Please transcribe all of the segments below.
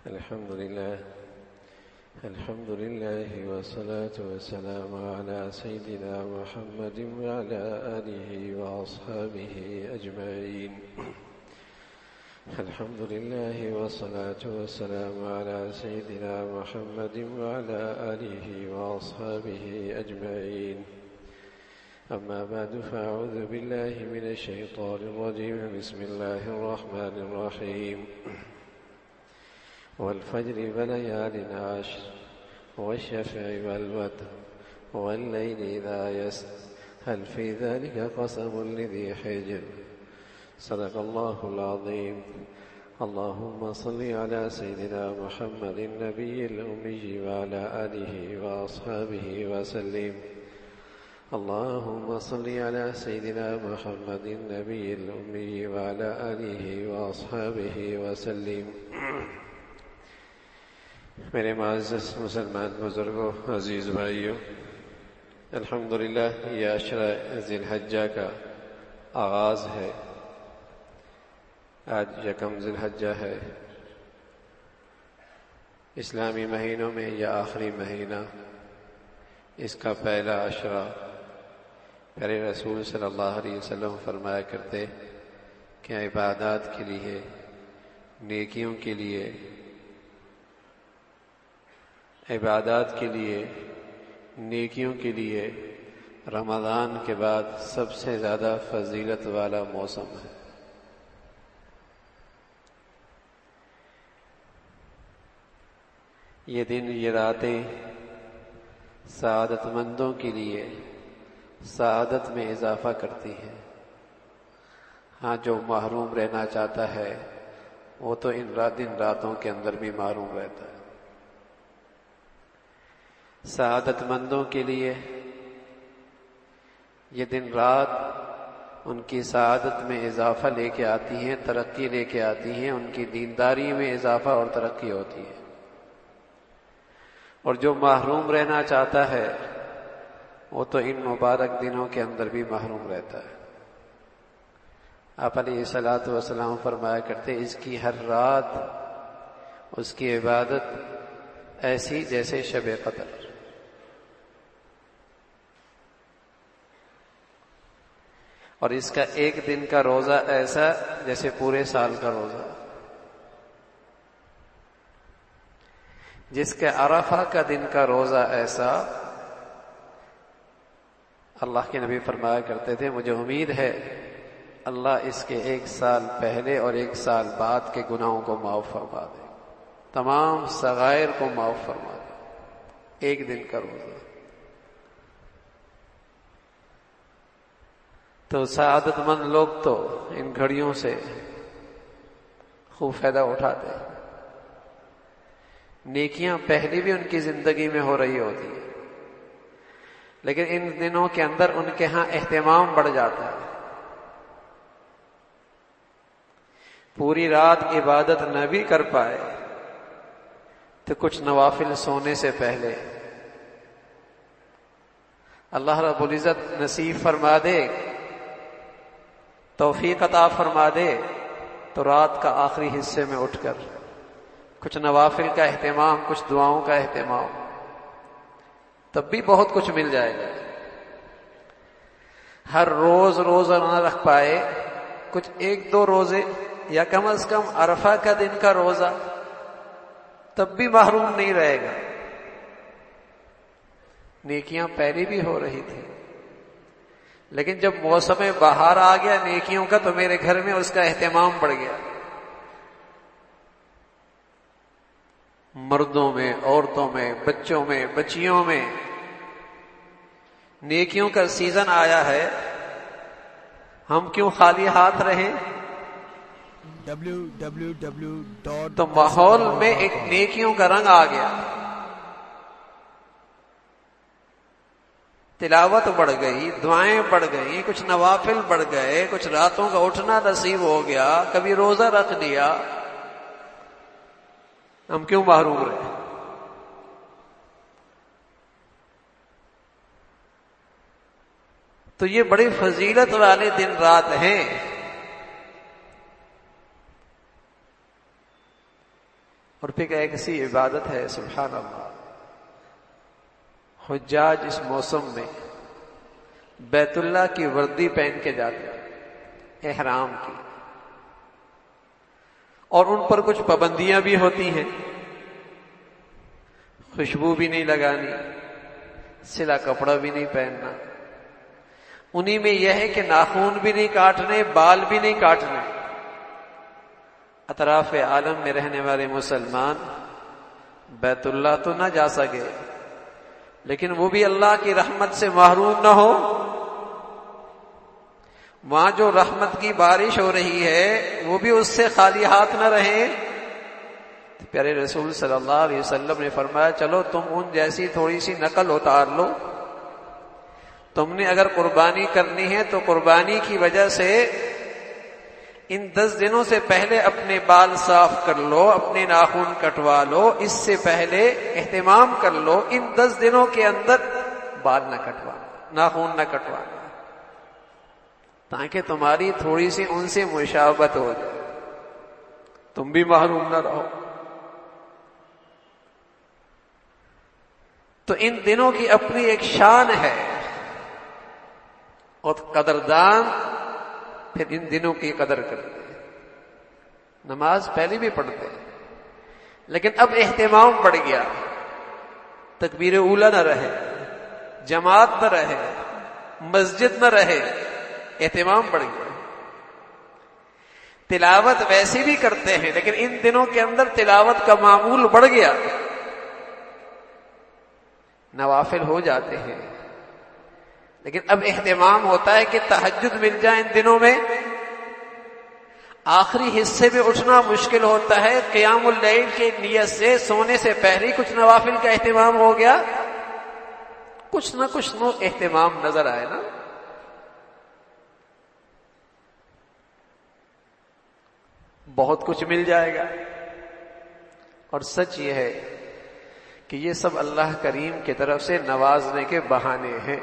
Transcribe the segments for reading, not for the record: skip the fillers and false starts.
الحمد لله والصلاة والسلام على سيدنا محمد وعلى آله وأصحابه أجمعين. الحمد لله والصلاة والسلام على سيدنا محمد وعلى آله وأصحابه أجمعين. أما بعد فأعوذ بالله من الشيطان الرجيم. بسم الله الرحمن الرحيم. والفجر وليال عشر والشفع والوتر والليل إذا يسر هل في ذلك قسم لذي حجر. صدق الله العظيم. اللهم صل على سيدنا محمد النبي الأمي وعلى آله وأصحابه وسلم. اللهم صل على سيدنا محمد النبي الأمي وعلى آله وأصحابه وسلم. میرے معزز مسلمان بزرگوں، عزیز بھائیوں، الحمدللہ یہ عشرہ ذی الحجہ کا آغاز ہے. آج یکم ذی الحجہ ہے. اسلامی مہینوں میں یہ آخری مہینہ، اس کا پہلا عشرہ. پیارے رسول صلی اللہ علیہ وسلم فرمایا کرتے کہ عبادات کے لیے، نیکیوں کے لیے، عبادات کے لیے، نیکیوں کے لیے رمضان کے بعد سب سے زیادہ فضیلت والا موسم ہے. یہ دن، یہ راتیں سعادت مندوں کے لیے سعادت میں اضافہ کرتی ہیں. ہاں، جو محروم رہنا چاہتا ہے وہ تو ان دن راتوں کے اندر بھی محروم رہتا ہے. سعادت مندوں کے لیے یہ دن رات ان کی سعادت میں اضافہ لے کے آتی ہیں، ترقی لے کے آتی ہیں. ان کی دینداری میں اضافہ اور ترقی ہوتی ہے. اور جو محروم رہنا چاہتا ہے وہ تو ان مبارک دنوں کے اندر بھی محروم رہتا ہے. آپ علیہ الصلوۃ والسلام فرمایا کرتے اس کی ہر رات اس کی عبادت ایسی جیسے شب قدر. اور اس کا ایک دن کا روزہ ایسا جیسے پورے سال کا روزہ. جس کے عرفہ کا دن کا روزہ ایسا. اللہ کے نبی فرمایا کرتے تھے مجھے امید ہے اللہ اس کے 1 سال پہلے اور 1 سال بعد کے گناہوں کو معاف فرما دے، تمام صغائر کو معاف فرما دے. ایک دن کا روزہ. تو سعادت مند لوگ تو ان گھڑیوں سے خوب فائدہ اٹھاتے ہیں. نیکیاں پہلے بھی ان کی زندگی میں ہو رہی ہوتی ہیں، لیکن ان دنوں کے اندر ان کے ہاں اہتمام بڑھ جاتا ہے. پوری رات عبادت نہ بھی کر پائے تو کچھ نوافل سونے سے پہلے اللہ رب العزت نصیب فرما دے، توفیق عطا فرما دے تو رات کا آخری حصے میں اٹھ کر کچھ نوافل کا اہتمام، کچھ دعاؤں کا اہتمام، تب بھی بہت کچھ مل جائے گا. ہر روز روزہ نہ رکھ پائے، کچھ 1-2 روزے یا کم از کم عرفہ کا دن کا روزہ، تب بھی محروم نہیں رہے گا. نیکیاں پہلے بھی ہو رہی تھی، لیکن جب موسم بہار آ گیا نیکیوں کا تو میرے گھر میں اس کا اہتمام بڑھ گیا. مردوں میں، عورتوں میں، بچوں میں، بچیوں میں نیکیوں کا سیزن آیا ہے. ہم کیوں خالی ہاتھ رہیں؟ تو ماحول میں ایک نیکیوں کا رنگ آ گیا. تلاوت بڑھ گئی، دعائیں بڑھ گئیں، کچھ نوافل بڑھ گئے، کچھ راتوں کا اٹھنا نصیب ہو گیا، کبھی روزہ رکھ لیا. ہم کیوں محروم رہے؟ تو یہ بڑی فضیلت والے دن رات ہیں. اور پھر ایک ایسی عبادت ہے سبحان اللہ، حجاج اس موسم میں بیت اللہ کی وردی پہن کے جاتے ہیں، احرام کی، اور ان پر کچھ پابندیاں بھی ہوتی ہیں، خوشبو بھی نہیں لگانی، سلا کپڑا بھی نہیں پہننا، انہی میں یہ ہے کہ ناخون بھی نہیں کاٹنے، بال بھی نہیں کاٹنے۔ اطراف عالم میں رہنے والے مسلمان بیت اللہ تو نہ جا سکے، لیکن وہ بھی اللہ کی رحمت سے محروم نہ ہو۔ وہاں جو رحمت کی بارش ہو رہی ہے وہ بھی اس سے خالی ہاتھ نہ رہیں۔ پیارے رسول صلی اللہ علیہ وسلم نے فرمایا چلو تم ان جیسی تھوڑی سی نقل اتار لو، تم نے اگر قربانی کرنی ہے تو قربانی کی وجہ سے ان 10 دنوں سے پہلے اپنے بال صاف کر لو، اپنے ناخن کٹوا لو، اس سے پہلے اہتمام کر لو، ان 10 دنوں کے اندر بال نہ کٹوانا، ناخن نہ کٹوانا، تاکہ تمہاری تھوڑی سی ان سے مشابہت ہو جائے، تم بھی محروم نہ رہو۔ تو ان دنوں کی اپنی ایک شان ہے، اور قدردان پھر ان دنوں کی قدر کرتے ہیں۔ نماز پہلے بھی پڑھتے ہیں، لیکن اب اہتمام بڑھ گیا، تکبیر اولا نہ رہے، جماعت نہ رہے، مسجد نہ رہے، اہتمام بڑھ گیا۔ تلاوت ویسے بھی کرتے ہیں، لیکن ان دنوں کے اندر تلاوت کا معمول بڑھ گیا، نوافل ہو جاتے ہیں، لیکن اب اہتمام ہوتا ہے کہ تہجد مل جائے۔ ان دنوں میں آخری حصے میں اٹھنا مشکل ہوتا ہے، قیام اللیل کی نیت سے سونے سے پہلے کچھ نوافل کا اہتمام ہو گیا، کچھ نہ کچھ اہتمام نظر آئے نا۔ بہت کچھ مل جائے گا، اور سچ یہ ہے کہ یہ سب اللہ کریم کی طرف سے نوازنے کے بہانے ہیں۔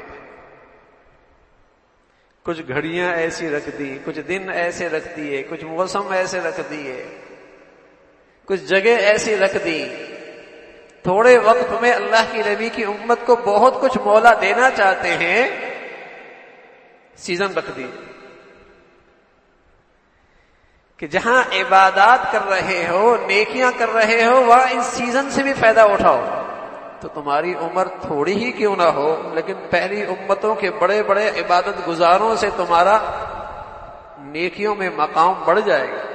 کچھ گھڑیاں ایسی رکھ دی، کچھ دن ایسے رکھ دیے، کچھ موسم ایسے رکھ دیے، کچھ جگہ ایسی رکھ دی، تھوڑے وقت میں اللہ کی نبی کی امت کو بہت کچھ مولا دینا چاہتے ہیں، سیزن رکھ دی کہ جہاں عبادات کر رہے ہو، نیکیاں کر رہے ہو، وہاں اس سیزن سے بھی فائدہ اٹھاؤ۔ تو تمہاری عمر تھوڑی ہی کیوں نہ ہو، لیکن پہلی امتوں کے بڑے بڑے عبادت گزاروں سے تمہارا نیکیوں میں مقام بڑھ جائے گا۔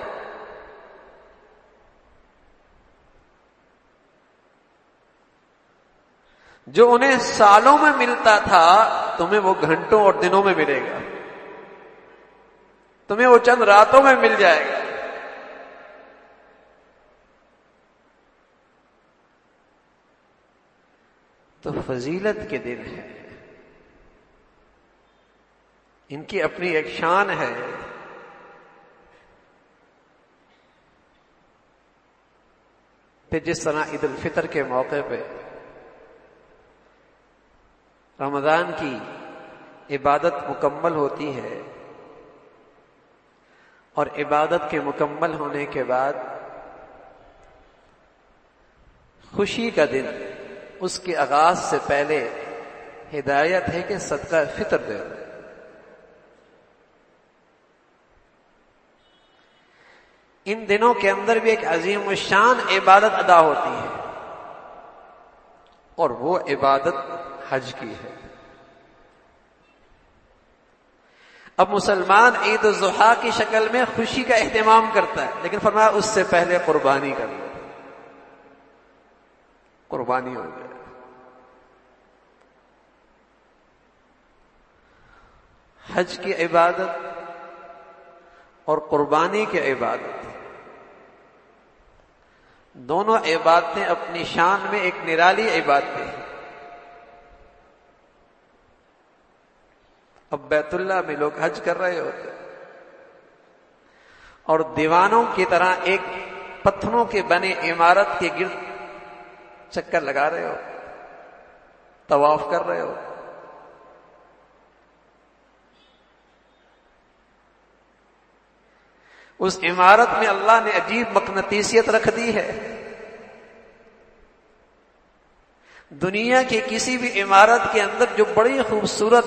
جو انہیں سالوں میں ملتا تھا تمہیں وہ گھنٹوں اور دنوں میں ملے گا، تمہیں وہ چند راتوں میں مل جائے گا۔ تو فضیلت کے دن ہے، ان کی اپنی ایک شان ہے۔ پھر جس طرح عید الفطر کے موقع پہ رمضان کی عبادت مکمل ہوتی ہے، اور عبادت کے مکمل ہونے کے بعد خوشی کا دن، اس کے آغاز سے پہلے ہدایت ہے کہ صدقہ فطر دے دو۔ ان دنوں کے اندر بھی ایک عظیم الشان عبادت ادا ہوتی ہے، اور وہ عبادت حج کی ہے۔ اب مسلمان عید الضحیٰ کی شکل میں خوشی کا اہتمام کرتا ہے، لیکن فرمایا اس سے پہلے قربانی کر لو، قربانی ہو گیا۔ حج کی عبادت اور قربانی کی عبادت، دونوں عبادتیں اپنی شان میں ایک نرالی عبادتیں ہیں۔ اب بیت اللہ میں لوگ حج کر رہے ہوتے اور دیوانوں کی طرح ایک پتھروں کے بنے عمارت کے گرد چکر لگا رہے ہو، طواف کر رہے ہو۔ اس عمارت میں اللہ نے عجیب مقناطیسیت رکھ دی ہے، دنیا کی کسی بھی عمارت کے اندر جو بڑی خوبصورت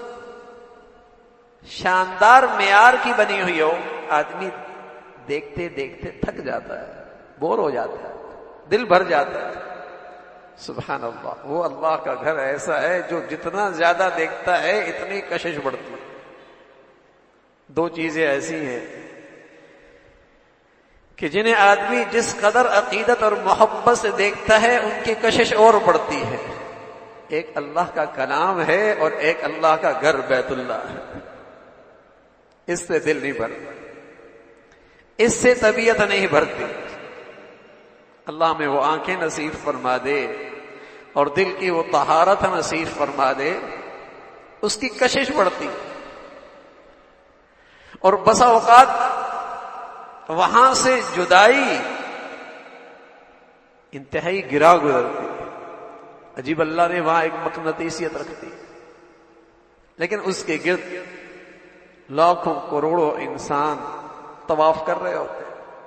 شاندار معیار کی بنی ہوئی ہو، آدمی دیکھتے دیکھتے تھک جاتا ہے، بور ہو جاتا ہے، دل بھر جاتا ہے۔ سبحان اللہ، وہ اللہ کا گھر ایسا ہے جو جتنا زیادہ دیکھتا ہے اتنی کشش بڑھتی ہے۔ دو چیزیں ایسی ہیں کہ جنہیں آدمی جس قدر عقیدت اور محبت سے دیکھتا ہے ان کی کشش اور بڑھتی ہے۔ ایک اللہ کا کلام ہے اور ایک اللہ کا گھر بیت اللہ ہے۔ اس سے دل نہیں بھرتا، اس سے طبیعت نہیں بھرتی۔ اللہ میں وہ آنکھیں نصیب فرما دے اور دل کی وہ طہارت نصیب فرما دے، اس کی کشش بڑھتی۔ اور بسا اوقات وہاں سے جدائی انتہائی گرا گزرتی، عجیب اللہ نے وہاں ایک مقناطیسیت رکھتی، لیکن اس کے گرد لاکھوں کروڑوں انسان طواف کر رہے ہوتے ہیں۔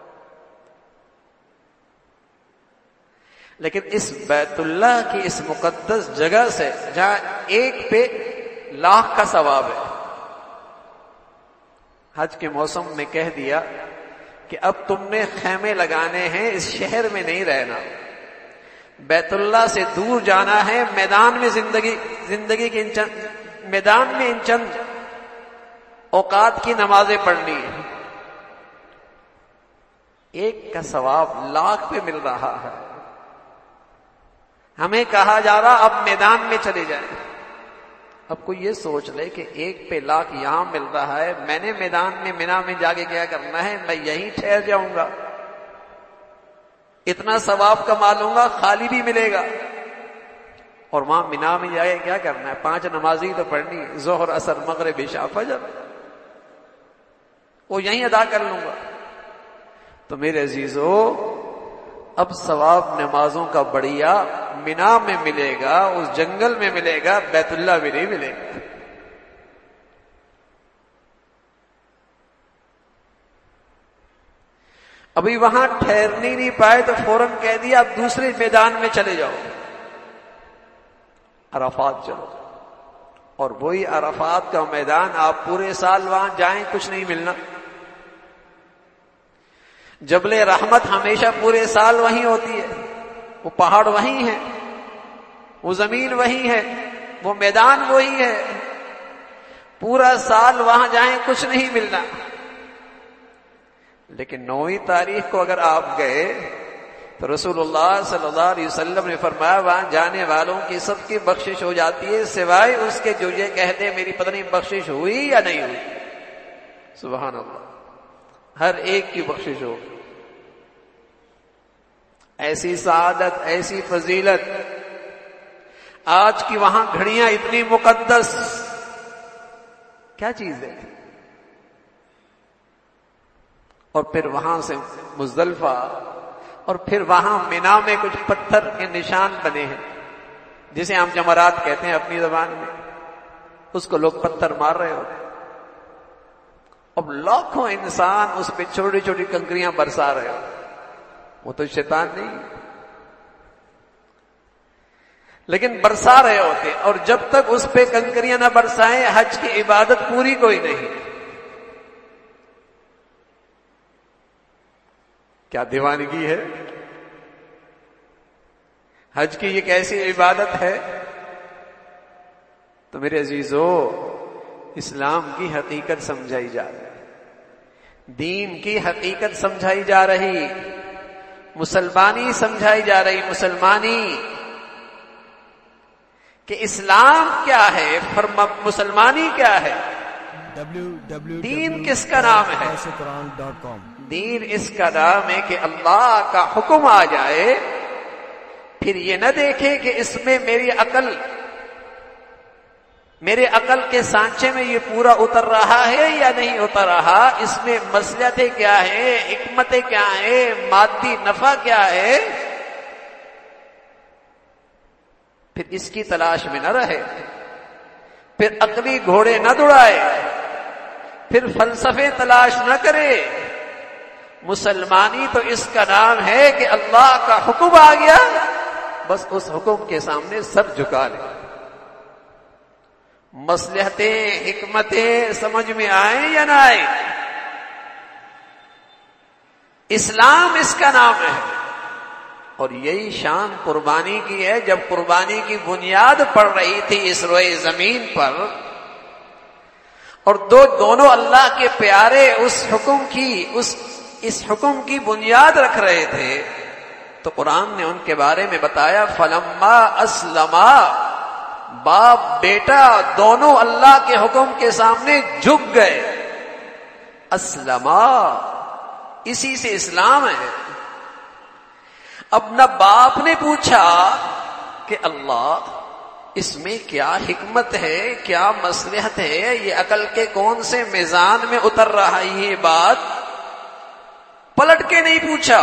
لیکن اس بیت اللہ کی اس مقدس جگہ سے جہاں ایک پہ لاکھ کا ثواب ہے، حج کے موسم میں کہہ دیا کہ اب تم نے خیمے لگانے ہیں، اس شہر میں نہیں رہنا، بیت اللہ سے دور جانا ہے، میدان میں زندگی کے میدان میں ان چند اوقات کی نمازیں پڑھنی ہے۔ ایک کا ثواب لاکھ پہ مل رہا ہے، ہمیں کہا جا رہا اب میدان میں چلے جائیں۔ اب کوئی یہ سوچ لے کہ ایک پہ لاکھ یہاں مل رہا ہے، میں نے میدان میں مینا میں جا کے کیا کرنا ہے؟ میں یہیں ٹھہر جاؤں گا، اتنا ثواب کما لوں گا، خالی بھی ملے گا، اور وہاں مینا میں جا کے کیا کرنا ہے؟ 5 نمازی تو پڑھنی ہے، ظہر عصر مغرب عشاء فجر، وہ یہیں ادا کر لوں گا۔ تو میرے عزیزو، اب ثواب نمازوں کا بڑھیا مینا میں ملے گا، اس جنگل میں ملے گا، بیت اللہ میں نہیں ملے گا۔ ابھی وہاں ٹھہرنے نہیں پائے تو فوراً کہہ دیا اب دوسرے میدان میں چلے جاؤ، عرفات چلو، اور وہی عرفات کا میدان آپ پورے سال وہاں جائیں کچھ نہیں ملنا۔ جبل رحمت ہمیشہ پورے سال وہیں ہوتی ہے، وہ پہاڑ وہیں ہے، وہ زمین وہیں ہے، وہ میدان وہی ہے، پورا سال وہاں جائیں کچھ نہیں ملنا۔ لیکن 9 تاریخ کو اگر آپ گئے تو رسول اللہ صلی اللہ علیہ وسلم نے فرمایا وہاں جانے والوں کی سب کی بخشش ہو جاتی ہے سوائے اس کے جو یہ کہتے میری پتہ نہیں بخشش ہوئی یا نہیں ہوئی۔ سبحان اللہ، ہر ایک کی بخشش ہو۔ ایسی سعادت، ایسی فضیلت، آج کی وہاں گھڑیاں اتنی مقدس، کیا چیز ہے؟ اور پھر وہاں سے مزدلفہ، اور پھر وہاں مینا میں کچھ پتھر کے نشان بنے ہیں جسے ہم جمرات کہتے ہیں اپنی زبان میں، اس کو لوگ پتھر مار رہے ہوتے ہیں، اب لاکھوں انسان اس پہ چھوٹی چھوٹی کنکریاں برسا رہے ہوتے ہیں۔ وہ تو شیطان نہیں، لیکن برسا رہے ہوتے، اور جب تک اس پہ کنکریاں نہ برسائیں حج کی عبادت پوری کوئی نہیں۔ کیا دیوانگی ہے! حج کی یہ کیسی عبادت ہے! تو میرے عزیزو، اسلام کی حقیقت سمجھائی جا رہی، دین کی حقیقت سمجھائی جا رہی، مسلمانی سمجھائی جا رہی، مسلمانی کہ اسلام کیا ہے، مسلمانی کیا ہے، دین کس کا نام ہے؟ دین اس کا نام ہے کہ اللہ کا حکم آ جائے، پھر یہ نہ دیکھے کہ اس میں میرے عقل کے سانچے میں یہ پورا اتر رہا ہے یا نہیں اتر رہا، اس میں مصلحتیں کیا ہیں، حکمتیں کیا ہیں، مادی نفع کیا ہے، پھر اس کی تلاش میں نہ رہے، پھر عقلی گھوڑے نہ دوڑائے، پھر فلسفے تلاش نہ کرے۔ مسلمانی تو اس کا نام ہے کہ اللہ کا حکم آ گیا، بس اس حکم کے سامنے سر جھکا لے. مصلحتیں حکمتیں سمجھ میں آئیں یا نہ آئیں، اسلام اس کا نام ہے. اور یہی شان قربانی کی ہے. جب قربانی کی بنیاد پڑ رہی تھی اس روئے زمین پر، اور دونوں اللہ کے پیارے اس حکم کی بنیاد رکھ رہے تھے، تو قرآن نے ان کے بارے میں بتایا فلما اسلما، باپ بیٹا دونوں اللہ کے حکم کے سامنے جھک گئے. اسلما، اسی سے اسلام ہے. اب نہ باپ نے پوچھا کہ اللہ اس میں کیا حکمت ہے، کیا مصلحت ہے، یہ عقل کے کون سے میزان میں اتر رہا ہے، یہ بات پلٹ کے نہیں پوچھا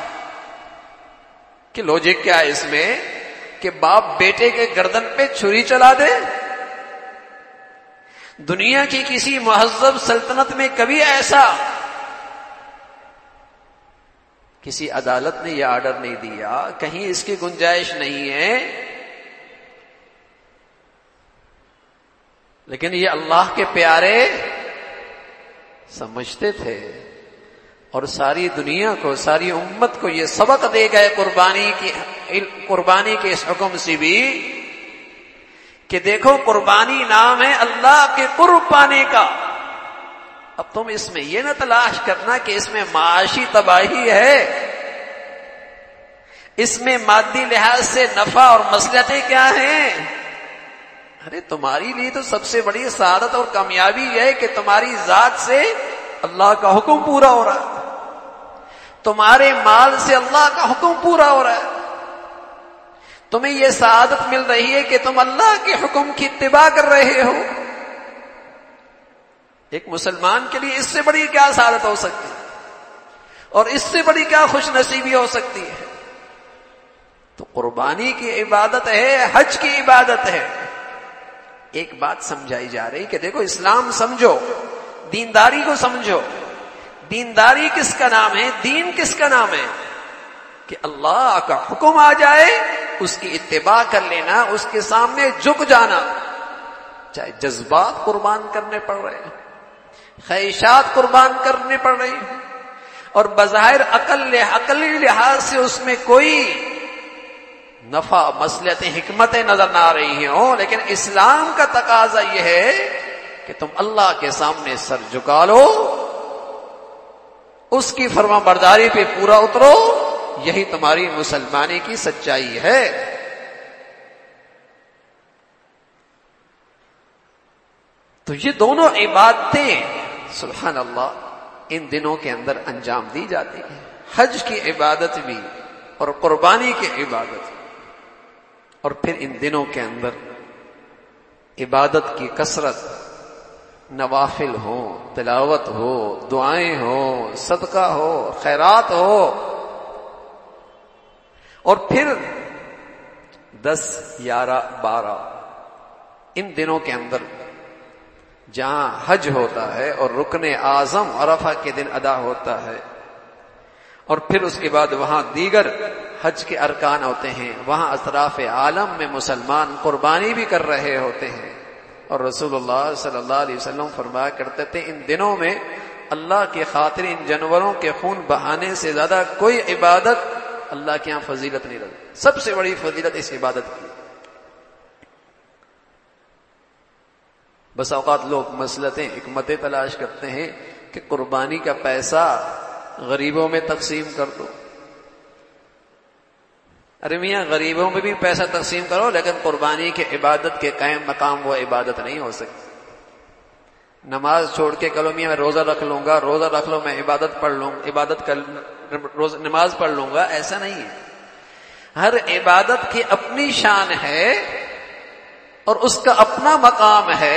کہ لوجک کیا ہے اس میں کہ باپ بیٹے کے گردن پہ چھری چلا دے. دنیا کی کسی مہذب سلطنت میں کبھی ایسا کسی عدالت نے یہ آرڈر نہیں دیا، کہیں اس کی گنجائش نہیں ہے. لیکن یہ اللہ کے پیارے سمجھتے تھے، اور ساری دنیا کو، ساری امت کو یہ سبق دے گئے قربانی کے اس حکم سے بھی کہ دیکھو قربانی نام ہے اللہ کے قرب پانے کا. اب تم اس میں یہ نہ تلاش کرنا کہ اس میں معاشی تباہی ہے، اس میں مادی لحاظ سے نفع اور مصلحتیں کیا ہیں. ارے تمہاری لیے تو سب سے بڑی سعادت اور کامیابی ہے کہ تمہاری ذات سے اللہ کا حکم پورا ہو رہا ہے، تمہارے مال سے اللہ کا حکم پورا ہو رہا ہے. تمہیں یہ سعادت مل رہی ہے کہ تم اللہ کے حکم کی اتباع کر رہے ہو. ایک مسلمان کے لیے اس سے بڑی کیا سعادت ہو سکتی ہے، اور اس سے بڑی کیا خوش نصیبی ہو سکتی ہے. تو قربانی کی عبادت ہے، حج کی عبادت ہے. ایک بات سمجھائی جا رہی کہ دیکھو اسلام سمجھو، دینداری کو سمجھو. دینداری کس کا نام ہے، دین کس کا نام ہے؟ کہ اللہ کا حکم آ جائے اس کی اتباع کر لینا، اس کے سامنے جھک جانا. چاہے جذبات قربان کرنے پڑ رہے ہیں، خواہشات قربان کرنے پڑ رہی ہیں، اور بظاہر عقلی لحاظ سے اس میں کوئی نفع مصلحتیں حکمتیں نظر نہ آ رہی ہوں، لیکن اسلام کا تقاضا یہ ہے کہ تم اللہ کے سامنے سر جھکا لو، اس کی فرما برداری پہ پورا اترو. یہی تمہاری مسلمانی کی سچائی ہے. تو یہ دونوں عبادتیں سبحان اللہ ان دنوں کے اندر انجام دی جاتی ہیں. حج کی عبادت بھی اور قربانی کی عبادت. اور پھر ان دنوں کے اندر عبادت کی کثرت، نوافل ہو، تلاوت ہو، دعائیں ہو، صدقہ ہو، خیرات ہو. اور پھر 10، 11، 12 ان دنوں کے اندر جہاں حج ہوتا ہے اور رکن اعظم عرفہ کے دن ادا ہوتا ہے، اور پھر اس کے بعد وہاں دیگر حج کے ارکان ہوتے ہیں، وہاں اطراف عالم میں مسلمان قربانی بھی کر رہے ہوتے ہیں. اور رسول اللہ صلی اللہ علیہ وسلم فرمایا کرتے تھے ان دنوں میں اللہ کی خاطر ان جانوروں کے خون بہانے سے زیادہ کوئی عبادت اللہ کے ہاں فضیلت نہیں رہتی. سب سے بڑی فضیلت اس عبادت کی. بس اوقات لوگ مصلحتیں حکمتیں تلاش کرتے ہیں کہ قربانی کا پیسہ غریبوں میں تقسیم کر دو. ارے میاں غریبوں میں بھی پیسہ تقسیم کرو، لیکن قربانی کے عبادت کے قائم مقام وہ عبادت نہیں ہو سکتی. نماز چھوڑ کے کہو میاں میں روزہ رکھ لوں گا، روزہ رکھ لو میں عبادت پڑھ لوں، نماز پڑھ لوں گا، ایسا نہیں ہے. ہر عبادت کی اپنی شان ہے اور اس کا اپنا مقام ہے.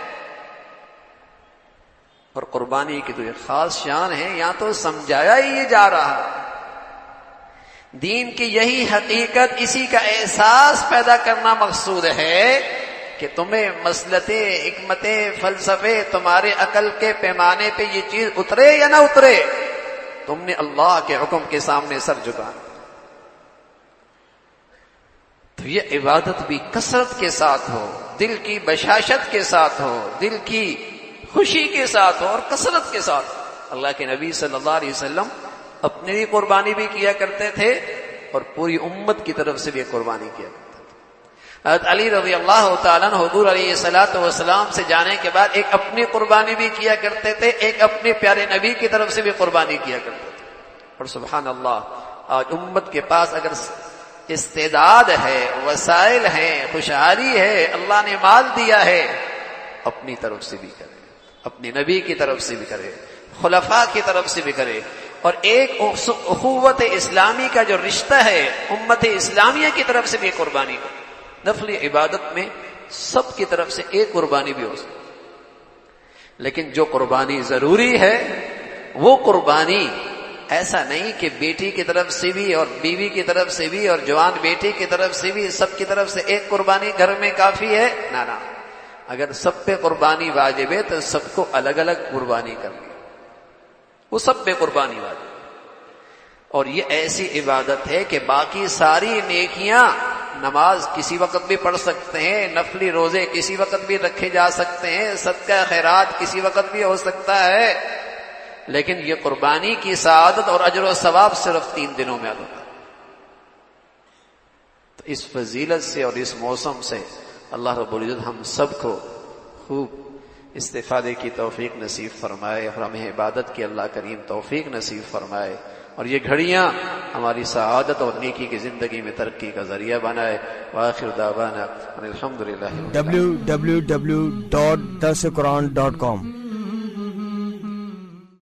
اور قربانی کی تو ایک خاص شان ہے، یہاں تو سمجھایا ہی یہ جا رہا ہے. دین کی یہی حقیقت، اسی کا احساس پیدا کرنا مقصود ہے کہ تمہیں مصلحتیں، حکمتیں، فلسفے، تمہارے عقل کے پیمانے پہ یہ چیز اترے یا نہ اترے، تم نے اللہ کے حکم کے سامنے سر جھکانا. تو یہ عبادت بھی کثرت کے ساتھ ہو، دل کی بشاشت کے ساتھ ہو، دل کی خوشی کے ساتھ ہو اور کثرت کے ساتھ. اللہ کے نبی صلی اللہ علیہ وسلم اپنی بھی قربانی بھی کیا کرتے تھے اور پوری امت کی طرف سے بھی قربانی کیا کرتے تھے. حضرت علی رضی اللہ تعالیٰ عنہ حضور علیہ الصلوۃ والسلام سے جانے کے بعد ایک اپنی قربانی بھی کیا کرتے تھے، ایک اپنے پیارے نبی کی طرف سے بھی قربانی کیا کرتے تھے. اور سبحان اللہ، آج امت کے پاس اگر استعداد ہے، وسائل ہیں، خوشحالی ہے، اللہ نے مال دیا ہے، اپنی طرف سے بھی کرے، اپنے نبی کی طرف سے بھی کرے، خلفاء کی طرف سے بھی کرے. اور ایک اخوت اسلامی کا جو رشتہ ہے امت اسلامیہ کی طرف سے بھی قربانی کرے. نفلی عبادت میں سب کی طرف سے ایک قربانی بھی ہو سکتی، لیکن جو قربانی ضروری ہے وہ قربانی ایسا نہیں کہ بیٹی کی طرف سے بھی اور بیوی کی طرف سے بھی اور جوان بیٹی کی طرف سے بھی سب کی طرف سے ایک قربانی گھر میں کافی ہے. نہ، اگر سب پہ قربانی واجب ہے تو سب کو الگ الگ قربانی کرنی، وہ سب پہ قربانی واجب. اور یہ ایسی عبادت ہے کہ باقی ساری نیکیاں، نماز کسی وقت بھی پڑھ سکتے ہیں، نفلی روزے کسی وقت بھی رکھے جا سکتے ہیں، صدقہ خیرات کسی وقت بھی ہو سکتا ہے، لیکن یہ قربانی کی سعادت اور اجر و ثواب صرف 3 دنوں میں ہوتا ہے. تو اس فضیلت سے اور اس موسم سے اللہ رب العزت ہم سب کو خوب استفادے کی توفیق نصیب فرمائے اور ہمیں عبادت کی اللہ کریم توفیق نصیب فرمائے اور یہ گھڑیاں ہماری سعادت اور نیکی کی زندگی میں ترقی کا ذریعہ بنائے. وآخر دعوانا الحمدللہ. www.darsequran.com